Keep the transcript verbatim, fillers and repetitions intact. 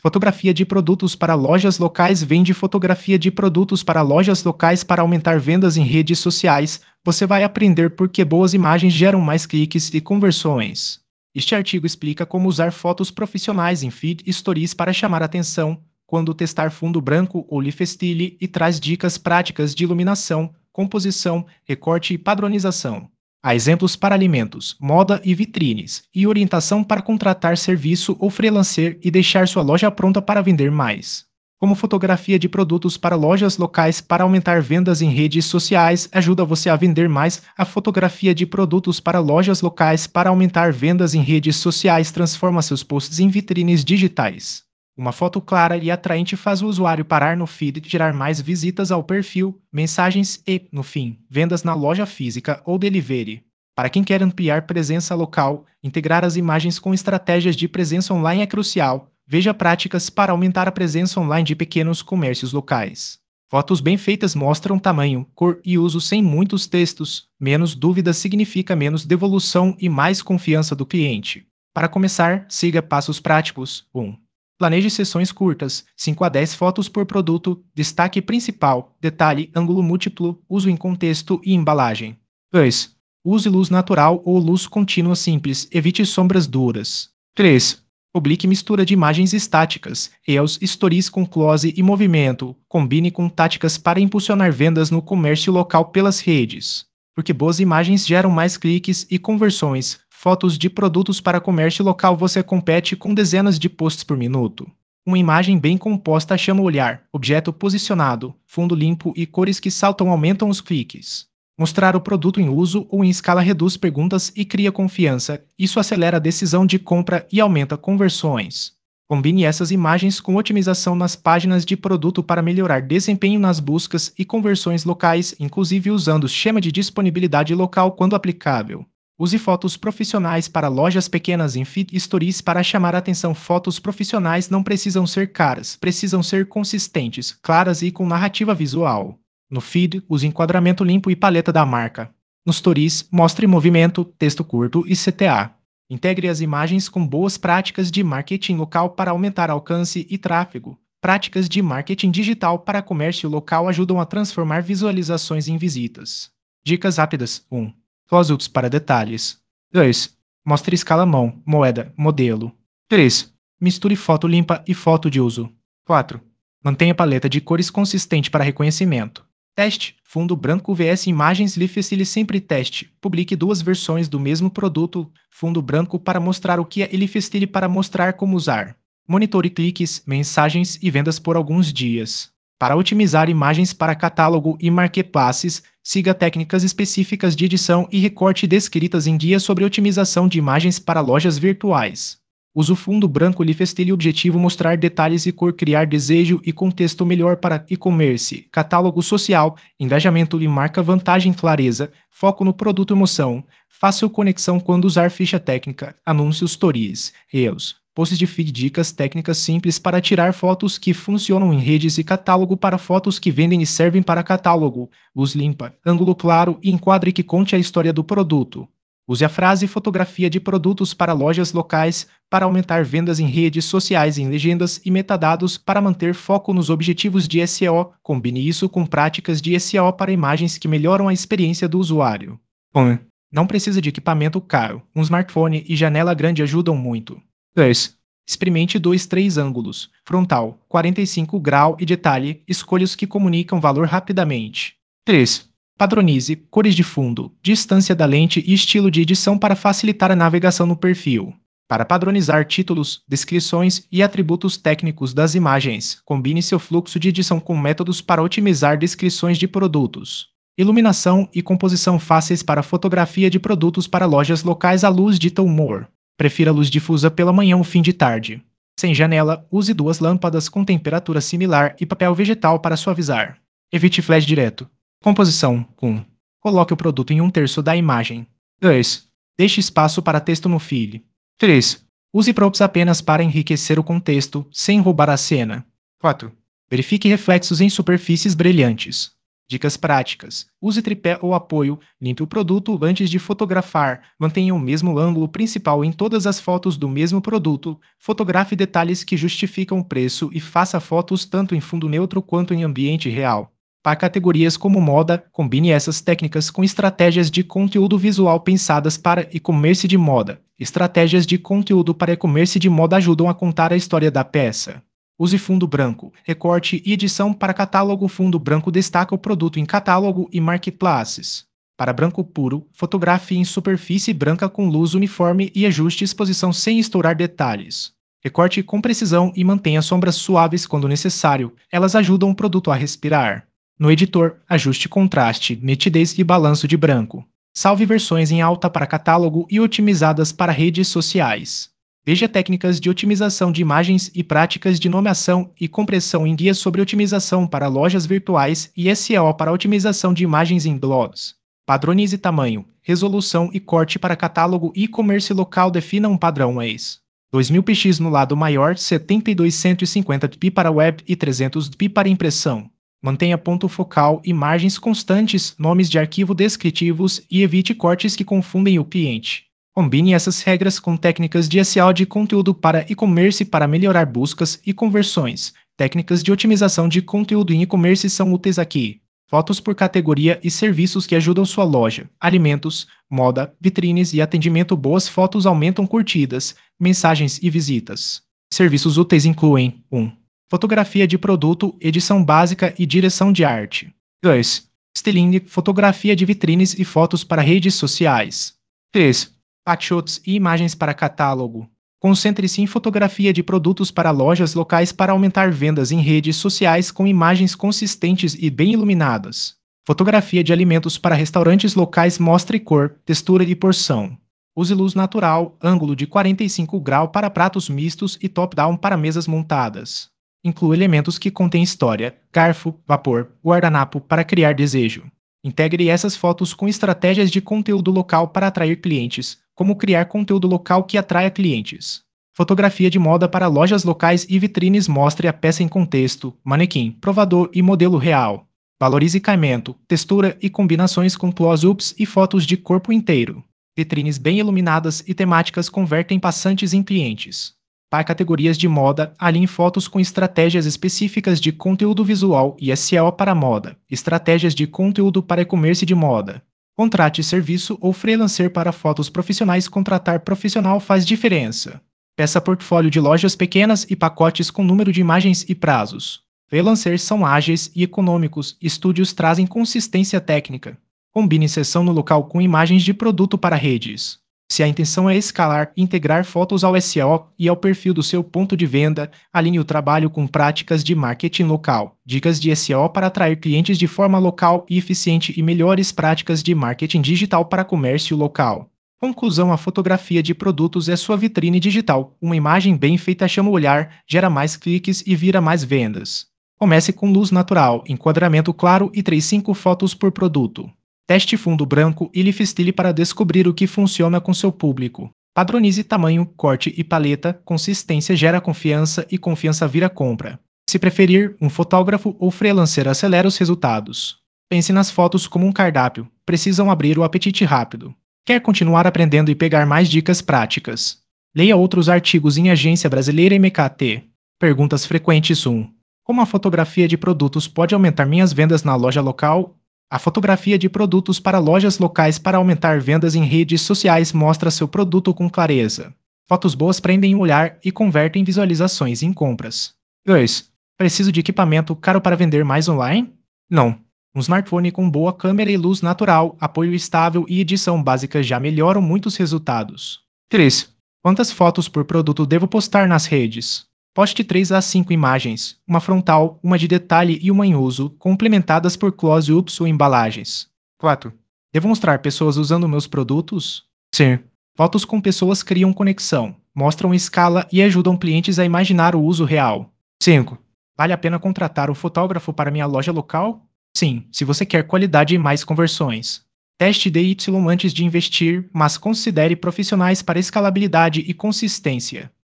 Fotografia de produtos para lojas locais. Vende fotografia de produtos para lojas locais para aumentar vendas em redes sociais. Você vai aprender por que boas imagens geram mais cliques e conversões. Este artigo explica como usar fotos profissionais em feed stories para chamar atenção, quando testar fundo branco ou Lifestyle, e traz dicas práticas de iluminação, composição, recorte e padronização. Há exemplos para alimentos, moda e vitrines, e orientação para contratar serviço ou freelancer e deixar sua loja pronta para vender mais. Como fotografia de produtos para lojas locais para aumentar vendas em redes sociais ajuda você a vender mais. A fotografia de produtos para lojas locais para aumentar vendas em redes sociais transforma seus posts em vitrines digitais. Uma foto clara e atraente faz o usuário parar no feed e gerar mais visitas ao perfil, mensagens e, no fim, vendas na loja física ou delivery. Para quem quer ampliar presença local, integrar as imagens com estratégias de presença online é crucial. Veja práticas para aumentar a presença online de pequenos comércios locais. Fotos bem feitas mostram tamanho, cor e uso sem muitos textos. Menos dúvidas significa menos devolução e mais confiança do cliente. Para começar, siga passos práticos. um. Planeje sessões curtas, cinco a dez fotos por produto, destaque principal, detalhe, ângulo múltiplo, uso em contexto e embalagem. dois. Use luz natural ou luz contínua simples, evite sombras duras. três. Publique mistura de imagens estáticas, reels, stories com close e movimento, combine com táticas para impulsionar vendas no comércio local pelas redes. Porque boas imagens geram mais cliques e conversões. Fotos de produtos para comércio local. Você compete com dezenas de posts por minuto. Uma imagem bem composta chama o olhar, objeto posicionado, fundo limpo e cores que saltam aumentam os cliques. Mostrar o produto em uso ou em escala reduz perguntas e cria confiança. Isso acelera a decisão de compra e aumenta conversões. Combine essas imagens com otimização nas páginas de produto para melhorar desempenho nas buscas e conversões locais, inclusive usando o esquema de disponibilidade local quando aplicável. Use fotos profissionais para lojas pequenas em feed stories para chamar a atenção. Fotos profissionais não precisam ser caras, precisam ser consistentes, claras e com narrativa visual. No feed, use enquadramento limpo e paleta da marca. Nos stories, mostre movimento, texto curto e C T A. Integre as imagens com boas práticas de marketing local para aumentar alcance e tráfego. Práticas de marketing digital para comércio local ajudam a transformar visualizações em visitas. Dicas rápidas. um. Close-ups para detalhes. dois. Mostre escala mão, moeda, modelo. três. Misture foto limpa e foto de uso. quatro. Mantenha paleta de cores consistente para reconhecimento. Teste. Fundo branco versus imagens Lifestyle. Sempre teste. Publique duas versões do mesmo produto. Fundo branco para mostrar o que é e Lifestyle para mostrar como usar. Monitore cliques, mensagens e vendas por alguns dias. Para otimizar imagens para catálogo e marketplaces, siga técnicas específicas de edição e recorte descritas em dias sobre otimização de imagens para lojas virtuais. Use o fundo branco Lifestyle. Objetivo: mostrar detalhes e cor, criar desejo e contexto melhor para e-commerce, catálogo social, engajamento e marca. Vantagem: clareza, foco no produto, emoção, fácil conexão quando usar ficha técnica, anúncios, stories, reels, posts de feed. Dicas técnicas simples para tirar fotos que funcionam em redes e catálogo para fotos que vendem e servem para catálogo. Luz limpa, ângulo claro e enquadre que conte a história do produto. Use a frase fotografia de produtos para lojas locais para aumentar vendas em redes sociais em legendas e metadados para manter foco nos objetivos de S E O. Combine isso com práticas de S E O para imagens que melhoram a experiência do usuário. um. Não precisa de equipamento caro. Um smartphone e janela grande ajudam muito. dois. Experimente dois, três ângulos: frontal, quarenta e cinco graus e detalhe. Escolha os que comunicam valor rapidamente. três. Padronize cores de fundo, distância da lente e estilo de edição para facilitar a navegação no perfil. Para padronizar títulos, descrições e atributos técnicos das imagens, combine seu fluxo de edição com métodos para otimizar descrições de produtos. Iluminação e composição fáceis para fotografia de produtos para lojas locais. A luz dita humor. Prefira luz difusa pela manhã ou fim de tarde. Sem janela, use duas lâmpadas com temperatura similar e papel vegetal para suavizar. Evite flash direto. Composição. um. Coloque o produto em um terço da imagem. dois. Deixe espaço para texto no feed. três. Use props apenas para enriquecer o contexto, sem roubar a cena. quatro. Verifique reflexos em superfícies brilhantes. Dicas práticas. Use tripé ou apoio, limpe o produto antes de fotografar, mantenha o mesmo ângulo principal em todas as fotos do mesmo produto, fotografe detalhes que justificam o preço e faça fotos tanto em fundo neutro quanto em ambiente real. Para categorias como moda, combine essas técnicas com estratégias de conteúdo visual pensadas para e-commerce de moda. Estratégias de conteúdo para e-commerce de moda ajudam a contar a história da peça. Use fundo branco, recorte e edição para catálogo. Fundo branco destaca o produto em catálogo e marketplaces. Para branco puro, fotografe em superfície branca com luz uniforme e ajuste exposição sem estourar detalhes. Recorte com precisão e mantenha sombras suaves quando necessário, elas ajudam o produto a respirar. No editor, ajuste contraste, nitidez e balanço de branco. Salve versões em alta para catálogo e otimizadas para redes sociais. Veja técnicas de otimização de imagens e práticas de nomeação e compressão em guias sobre otimização para lojas virtuais e S E O para otimização de imagens em blogs. Padronize tamanho, resolução e corte para catálogo e e-commerce local. Defina um padrão A E S. dois mil pixels no lado maior, setenta e dois por cento e cinquenta pixels para web e trezentos pixels para impressão. Mantenha ponto focal e margens constantes, nomes de arquivo descritivos e evite cortes que confundem o cliente. Combine essas regras com técnicas de S E O de conteúdo para e-commerce para melhorar buscas e conversões. Técnicas de otimização de conteúdo em e-commerce são úteis aqui. Fotos por categoria e serviços que ajudam sua loja. Alimentos, moda, vitrines e atendimento. Boas fotos aumentam curtidas, mensagens e visitas. Serviços úteis incluem um. Fotografia de produto, edição básica e direção de arte. dois. Styling, fotografia de vitrines e fotos para redes sociais. três. Packshots e imagens para catálogo. Concentre-se em fotografia de produtos para lojas locais para aumentar vendas em redes sociais com imagens consistentes e bem iluminadas. Fotografia de alimentos para restaurantes locais. Mostre cor, textura e porção. Use luz natural, ângulo de quarenta e cinco graus para pratos mistos e top-down para mesas montadas. Inclua elementos que contêm história, garfo, vapor, guardanapo para criar desejo. Integre essas fotos com estratégias de conteúdo local para atrair clientes, como criar conteúdo local que atraia clientes. Fotografia de moda para lojas locais e vitrines. Mostre a peça em contexto, manequim, provador e modelo real. Valorize caimento, textura e combinações com close-ups e fotos de corpo inteiro. Vitrines bem iluminadas e temáticas convertem passantes em clientes. Para categorias de moda, alinhe fotos com estratégias específicas de conteúdo visual e S E O para moda. Estratégias de conteúdo para e-commerce de moda. Contrate serviço ou freelancer para fotos profissionais. Contratar profissional faz diferença. Peça portfólio de lojas pequenas e pacotes com número de imagens e prazos. Freelancers são ágeis e econômicos, estúdios trazem consistência técnica. Combine sessão no local com imagens de produto para redes. Se a intenção é escalar, integrar fotos ao S E O e ao perfil do seu ponto de venda, alinhe o trabalho com práticas de marketing local, dicas de S E O para atrair clientes de forma local e eficiente e melhores práticas de marketing digital para comércio local. Conclusão: a fotografia de produtos é sua vitrine digital. Uma imagem bem feita chama o olhar, gera mais cliques e vira mais vendas. Comece com luz natural, enquadramento claro e três a cinco fotos por produto. Teste fundo branco e Lifestyle para descobrir o que funciona com seu público. Padronize tamanho, corte e paleta, consistência gera confiança e confiança vira compra. Se preferir, um fotógrafo ou freelancer acelera os resultados. Pense nas fotos como um cardápio, precisam abrir o apetite rápido. Quer continuar aprendendo e pegar mais dicas práticas? Leia outros artigos em Agência Brasileira M K T. Perguntas frequentes. um. Como a fotografia de produtos pode aumentar minhas vendas na loja local? A fotografia de produtos para lojas locais para aumentar vendas em redes sociais mostra seu produto com clareza. Fotos boas prendem o olhar e convertem visualizações em compras. dois. Preciso de equipamento caro para vender mais online? Não. Um smartphone com boa câmera e luz natural, apoio estável e edição básica já melhoram muitos resultados. três. Quantas fotos por produto devo postar nas redes? Poste três a cinco imagens, uma frontal, uma de detalhe e uma em uso, complementadas por close-ups ou embalagens. quatro. Devo mostrar pessoas usando meus produtos? Sim. Fotos com pessoas criam conexão, mostram escala e ajudam clientes a imaginar o uso real. cinco. Vale a pena contratar um fotógrafo para minha loja local? Sim, se você quer qualidade e mais conversões. Teste D Y antes de investir, mas considere profissionais para escalabilidade e consistência.